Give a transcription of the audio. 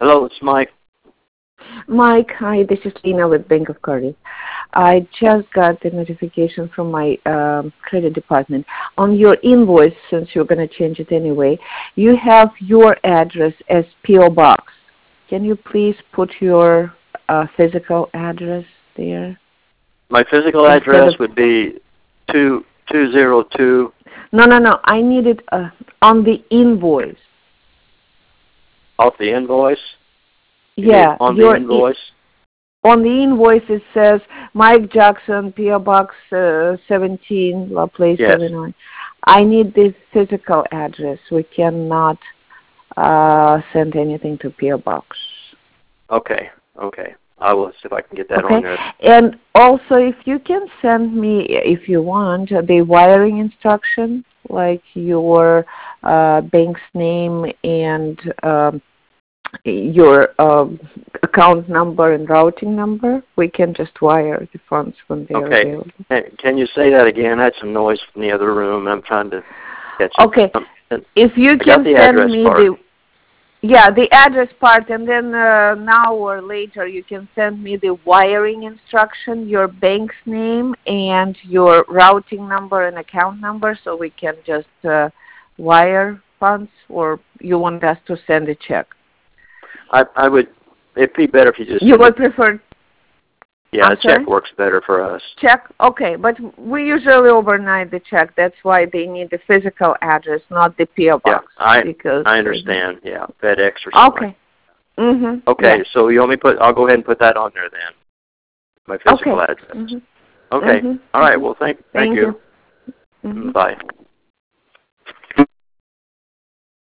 Hello, it's Mike. Mike, hi, this is Lena with Bank of Cardiff. I just got the notification from my credit department. On your invoice, since you're going to change it anyway, you have your address as P.O. Box. Can you please put your physical address there? My physical address would be 202. No. I need it on the invoice. Off the invoice? Yeah. On the invoice? On the invoice, it says Mike Jackson, P.O. Box 17, La Place, yes. Illinois. I need this physical address. We cannot send anything to P.O. Box. Okay. I will see if I can get that on there. And also, if you can send me, if you want, the wiring instruction, like your bank's name and your account number and routing number, we can just wire the funds when they're available. Hey, can you say that again? I had some noise from the other room. I'm trying to catch it. Okay. If you can send me the address part, and then now or later you can send me the wiring instruction, your bank's name, and your routing number and account number, so we can just wire funds, or you want us to send a check? I would. It'd be better if you just. You would prefer. Yeah, a check works better for us. Check, okay, but we usually overnight the check. That's why they need the physical address, not the P.O. Box. Yeah, I understand. Yeah, FedEx or something. Okay. Okay, so you want me I'll go ahead and put that on there then. My physical address. Okay. All right. Well, thank you. Mm-hmm. Bye.